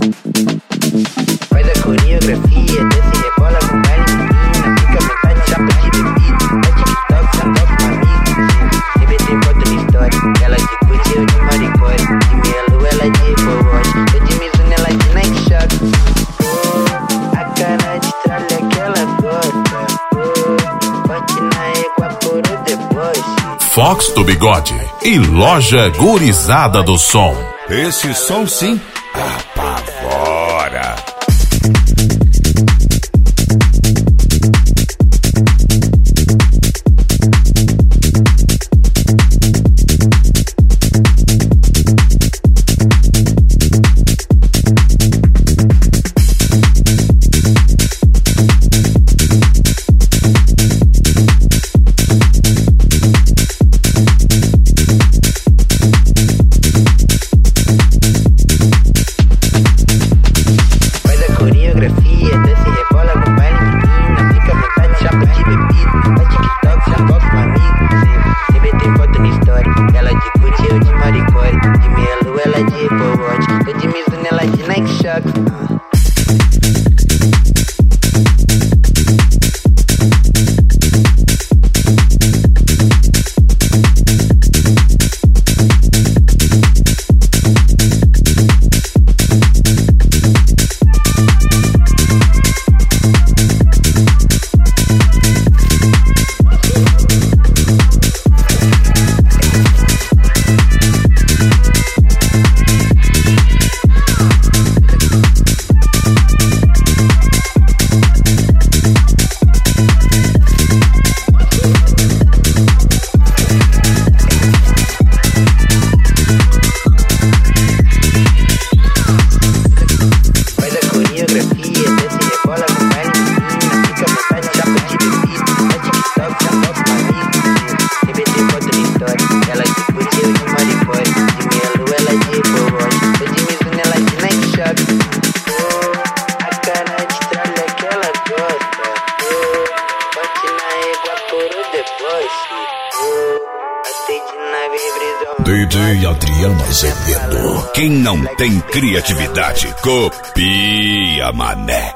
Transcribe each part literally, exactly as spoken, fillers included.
Faz a coreografia, desce e rebola com baile menina. Fica à vontade, chapa de bebida. É TikTok, samba com amigos. C B T foto na história. Ela de Gucci, eu de Maricore. De meia lua, ela de Apple Watch. Eu de Mizuno, ela de Nike Shock. Oh, a cara de tralha que ela gosta. Oh, forte na égua por o deboche. Fox do Bigode e Loja Gurizada do Som. Esse som sim apavora. D J Adriano Azevedo. Quem não tem criatividade, copia, mané.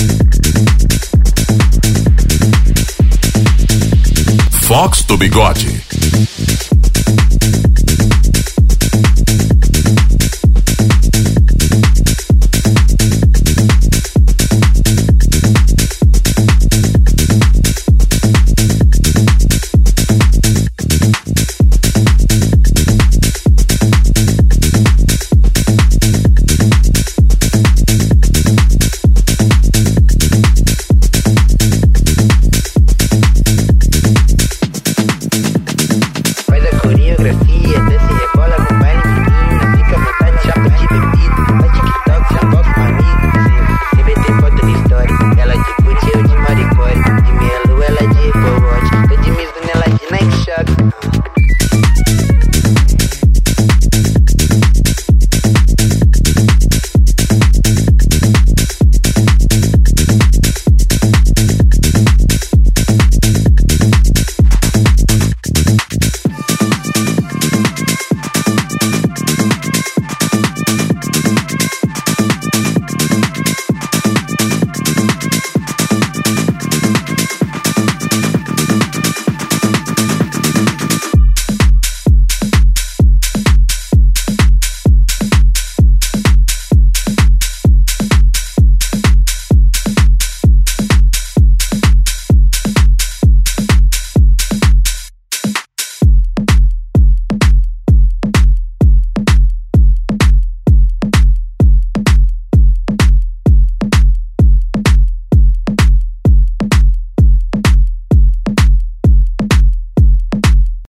Fox do Bigode